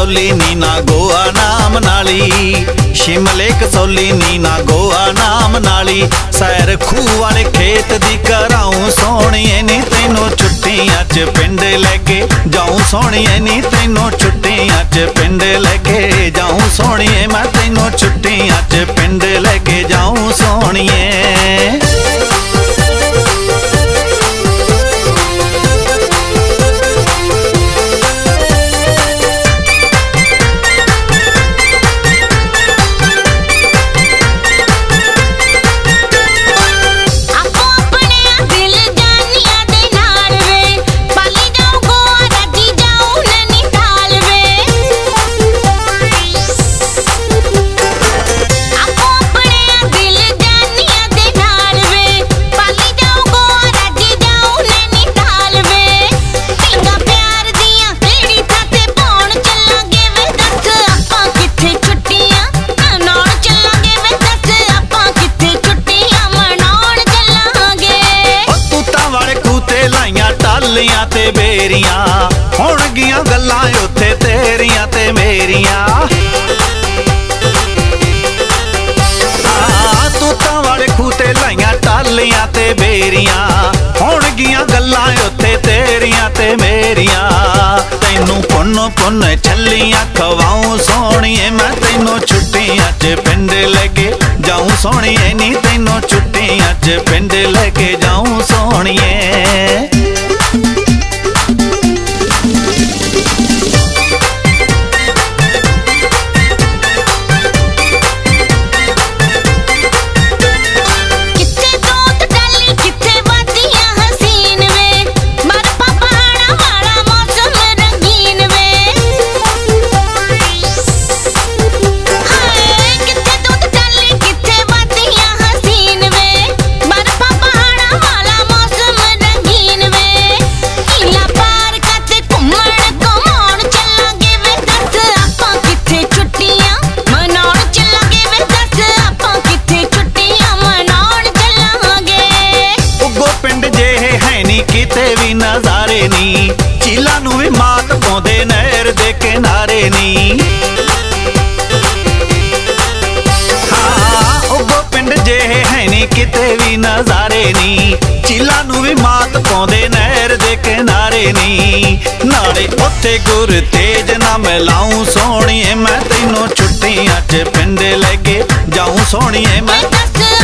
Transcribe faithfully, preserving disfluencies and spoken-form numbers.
कसौली नीना गोआ नाम नाली, शिमले कसौली नीना गोआ नाम नाली। सैर खूह वाले खेत दी कराऊं सोहणिए नी तैनूं छुट्टियां च पिंड लेके जाऊं सोहणिए नी तैनूं छुट्टियां च पिंड लेके जाऊं सोहणिए, मैं तैनूं छुट्टियां च पिंड लेके जाऊं सोहणिए। टालियां ते बेरियां होणगियां गल्लां उत्थे तेरियां ते मेरियां। तूतां वाले खूह ते लाइयां टालियां ते बेरियां होणगियां गल्लां उत्थे तेरियां ते मेरियां। तैनूं पुन्न पुन्न छल्लियां खवाऊं सोहणिए, मैं तैनूं छुट्टियां च पिंड लेके जाऊं सोहणिए नी तैनूं छुट्टियां च पिंड लेके जाऊं सोहणिए। किते भी नजारे नी झीलां नूं भी मात पाउंदे नहर दे किनारे नी। हाँ उगो पिंड जे है नी किते भी नजारे नी झीलां नूं भी मात पाउंदे नहर दे किनारे नी। नाले उत्थे गुर तेज ना मिलाऊं सोहणिए, मैं तैनूं छुट्टियां च पिंड लेके जाऊं सोहणिए, मैं